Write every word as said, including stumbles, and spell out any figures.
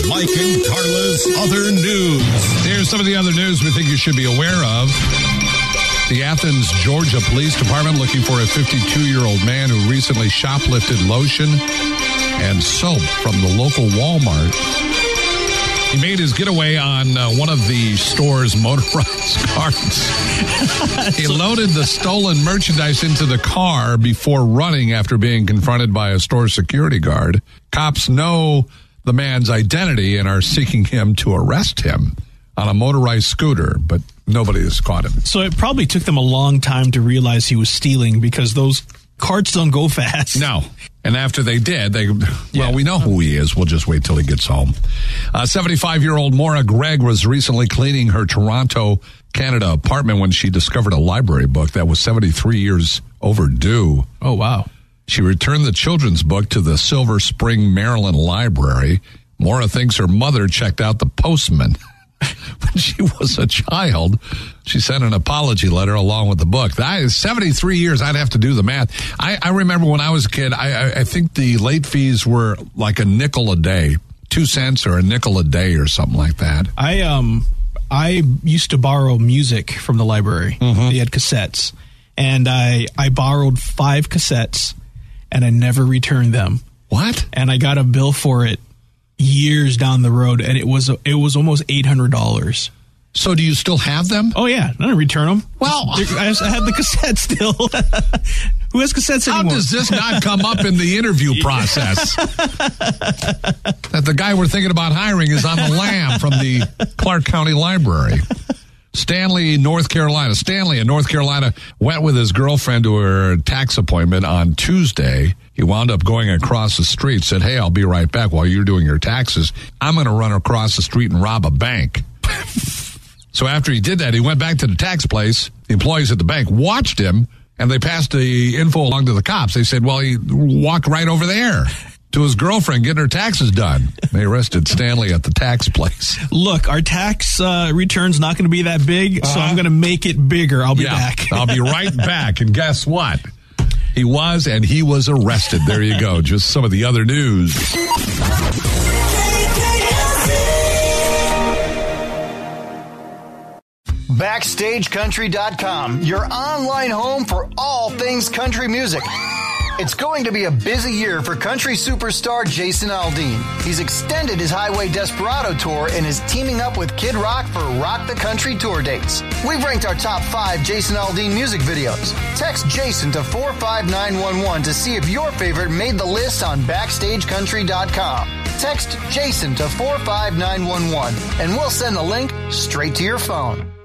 Mike and Carla's Other News. Here's some of the other news we think you should be aware of. The Athens, Georgia Police Department looking for a fifty-two-year-old man who recently shoplifted lotion and soap from the local Walmart. He made his getaway on uh, one of the store's motorized carts. He loaded the stolen merchandise into the car before running after being confronted by a store security guard. Cops know the man's identity and are seeking him to arrest him on a motorized scooter, but nobody has caught him. So it probably took them a long time to realize he was stealing because those carts don't go fast. No. And after they did, they, well, Yeah. we know who he is. We'll just wait till he gets home. Uh, seventy-five-year-old Maura Gregg was recently cleaning her Toronto, Canada apartment when she discovered a library book that was seventy-three years overdue. Oh, wow. She returned the children's book to the Silver Spring, Maryland Library. Maura thinks her mother checked out the postman. When she was a child, she sent an apology letter along with the book. That is seventy-three years. I'd have to do the math. I, I remember when I was a kid, I, I, I think the late fees were like a nickel a day, two cents or a nickel a day or something like that. I um I used to borrow music from the library. Mm-hmm. They had cassettes, and I I borrowed five cassettes, and I never returned them. What? And I got a bill for it years down the road, and it was it was almost eight hundred dollars. So do you still have them? Oh yeah, I didn't return them. Well, I, I had the cassette still. Who has cassettes how anymore? does this not come up in the interview process? That the guy we're thinking about hiring is on the lam from the Clark County Library. Stanley, North Carolina. Stanley in North Carolina went with his girlfriend to her tax appointment on Tuesday. He wound up going across the street, said, hey, I'll be right back while you're doing your taxes. I'm going to run across the street and rob a bank. So after he did that, he went back to the tax place. The employees at the bank watched him, and they passed the info along to the cops. They said, well, he walked right over there to his girlfriend getting her taxes done. They arrested Stanley at the tax place. Look, our tax uh, return's not going to be that big, Uh-huh. so I'm going to make it bigger. I'll be Yeah, back. I'll be right back. And guess what? He was, and he was arrested. There you go. Just some of the other news. Backstage Country dot com, your online home for all things country music. It's going to be a busy year for country superstar Jason Aldean. He's extended his Highway Desperado tour and is teaming up with Kid Rock for Rock the Country tour dates. We've ranked our top five Jason Aldean music videos. Text Jason to four five nine one one to see if your favorite made the list on Backstage Country dot com. Text Jason to four five nine one one and we'll send the link straight to your phone.